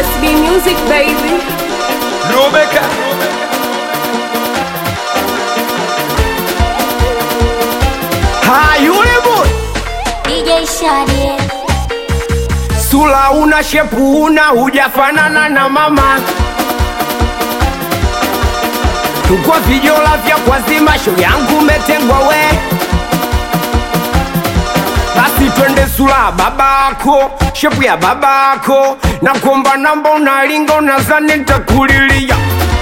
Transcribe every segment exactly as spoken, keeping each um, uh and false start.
S B Music, baby. Lubeka. Ha, yule boy D J Shadi. Sula una shepu una hujafanana na mama. Tukwa vijola vya kwa zima show yangu metengwa we. Basi twende Sula babako, shepu ya babako. Na kuomba namba unalinga unazani nitakulilia.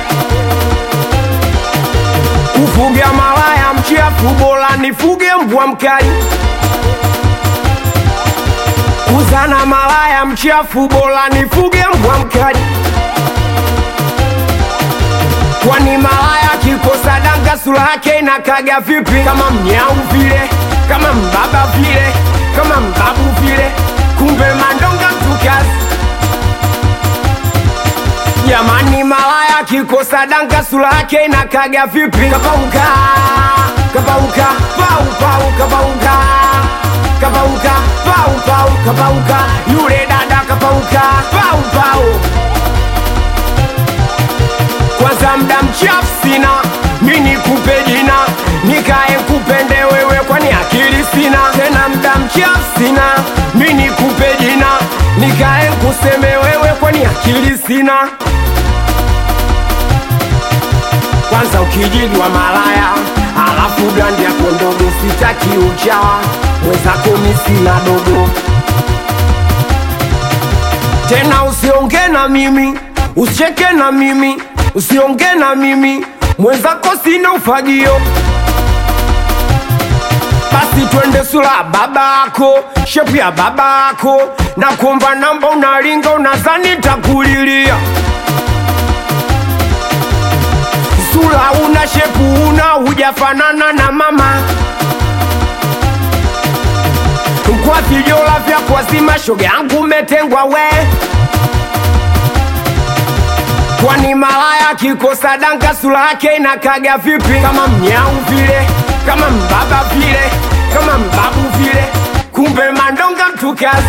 Kufuga malaya mchafu bora nifuge mbwa mkali. Kuzana malaya mchafu bora nifuge mbwa mkali. Kwani malaya kikosa danga sura yake inakaga vipi? Kama mnyau vile, kama mbaba vile, kama mbabu vile. Kumbe mandonga mtukazi. Jamani malaya kikosa danga sura yake inakaga vipi? Kabauka, kabauka, pau pau kabauka. Kabauka, pau pau kabauka. Yule dada kabauka, pau pau. Kwanza mda mchafu sina, mini kupe jina. Nikae kupende wewe kwani akili sina. Tena mda mchafu sina, mini kupe jina. Nikae kuseme wewe kwani akili sina. Kwanza ukijili wa malaya, alafu brandi yako ndogo sitaki uchawa. Mwezako mi sina dogo. Tena usionge na mimi, usicheke na mimi. Usionge na mimi, mwenzako sina ufagio. Basi twende Sula babako, shepu ya babako. Na kuomba namba unalinga unazani takulilia. Sula una shepu una hujafanana na mama. Kwa vijola vya kwa zima shoga yangu metengwa we. Kwani malaya kikosa danga sura yake inakaga vipi? Kama mnyau vile, kama mbaba vile, kama mbabu vile. Kumbe mandonga mtukazi.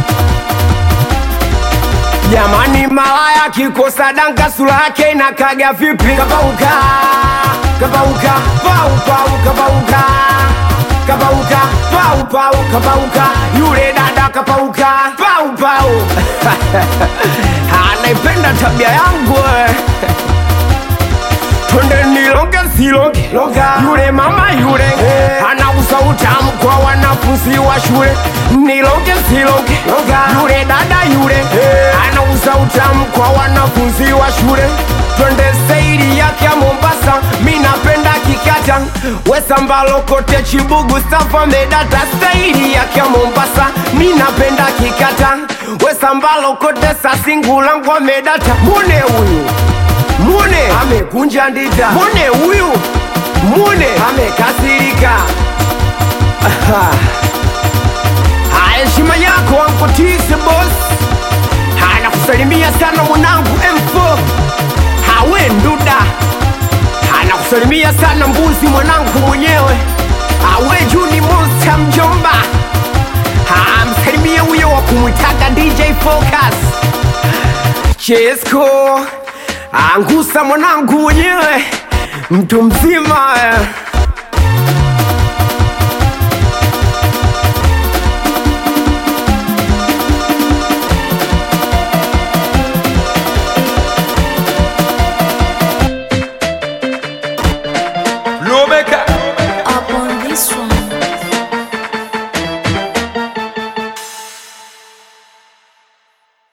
Jamani malaya kikosa danga sura yake inakaga vipi? Kabauka, kabauka, pau pau kabauka. Kabauka, pau pau kabauka. Yule dada kabauka, pau pau. Anaipenda tabia yangu. Twende nilonge silonge longa. Yule mama yule hey. Anauza utamu kwa wanafunzi wa shule. Nilonge silonge longa. Yule dada yule hey. Anauza utamu kwa wanafunzi wa shule. Twende saidi yake ya Mombasa. Minapenda kikata. Wesambalo kote Chibugu Safa medata. Saidi yake ya Mombasa. Minapenda kikata. Wesambalo kote Sasingulangu medata. Mune huyu Mune amekunja ndita. Mune huyu Mune amekasirika. Heshima yako Anko Tise boss. Hana kusalimia sana mwanangu M four. Hawe nduda. Hana kusalimia sana mbuzi mwanangu mwenyewe. Hawe Juni Monster mjomba. Ha msalimia huyo wa kumwitaga D J Focus. Chesko Angusa mwanangu mwenyewe. Mtu mzima.